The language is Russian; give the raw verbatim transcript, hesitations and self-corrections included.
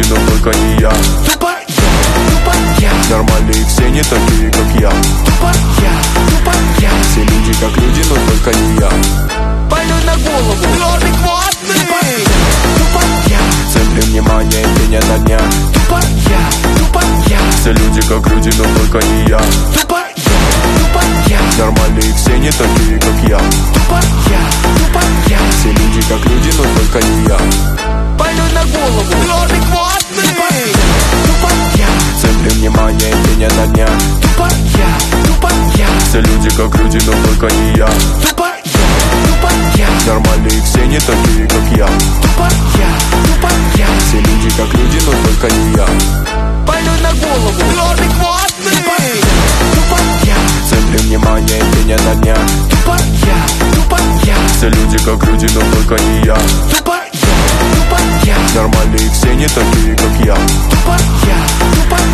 но только не я. Тупая, тупая. Нормальные все не такие, как я. Тупая, тупая. Все люди как люди, но только не я. Больной на голову, лёжик хвостный. Тупая, тупая. В центре внимания день ото дня. Тупая, тупая. Все люди как люди, но только не я. Тупая, тупая. Нормальные все не такие, как я. Тупая, тупая. Все люди как люди, но только не я. Больной на голову, лёжик хвостный. Тупая, тупая. В центре внимания день ото дня. Тупая, тупая. Все люди как люди, но только не я. Тупая, тупая. Нормальные все не такие, как я. Тупая, тупая. Все люди как люди, но только не я. Больной на голову, лёжик хвостный. Тупая, тупая. В центре внимания день ото дня. Тупая, тупая. Все люди как люди, но только не я. Тупая, тупая. Нормальные все не такие, как я. Тупая,